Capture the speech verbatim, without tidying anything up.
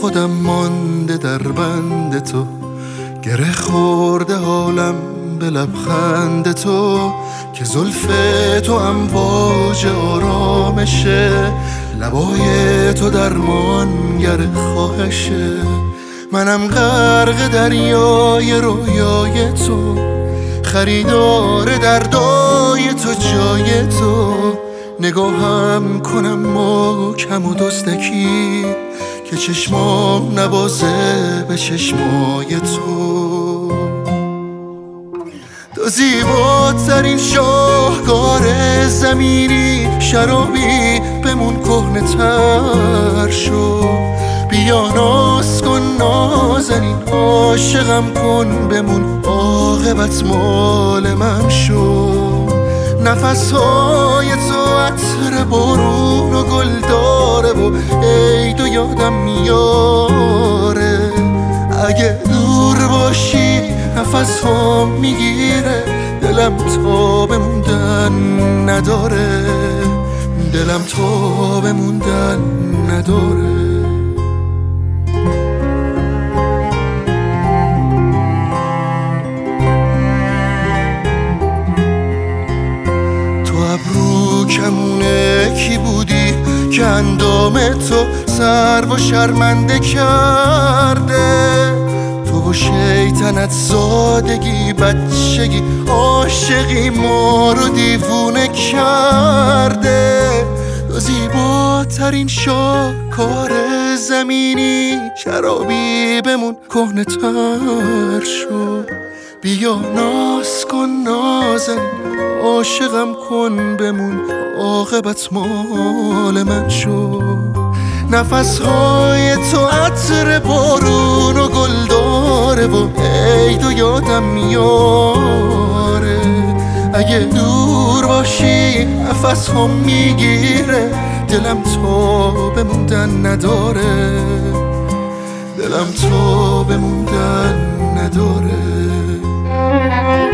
خودم مانده در بند تو، گره خورده حالم به لبخند تو، که زلف تو امواج آرامشه، لبای تو درمانگر خواهشه. منم غرق دریای رویای تو، خریدار دردای تو جای تو، نگاهم کنم محکم و دزدکی، که چشمام نوازه به چشمای تو. تو زیباترین شاهکار زمینی، شرابی بمون کهنه تر شو، بیا ناز کن نازنین، عاشقم کن بمون، عاقبت مال من شو. نفسهای تو عطر بارون و گل داره و عید و یادم میاره، اگه دور باشی نفس ها میگیره، دلم تا بموندن نداره، دلم تا بموندن نداره. ابرو کمونه کی بودی که اندام تو سرو و شرمنده کرده، تو و شیطنت زادگی بچگی عاشقی ما رو دیوونه کرده. تو زیباترین شاهکار زمینی، شرابی بمون کهنه تر شو، بیا ناز کن نازنین، عاشقم کن بمون، عاقبت مال من شو. نفسهای تو عطر بارون و گل داره و عید و یادم میاره، اگه دور باشی نفس هم میگیره، دلم تا بموندن نداره، دلم تا بموندن نداره.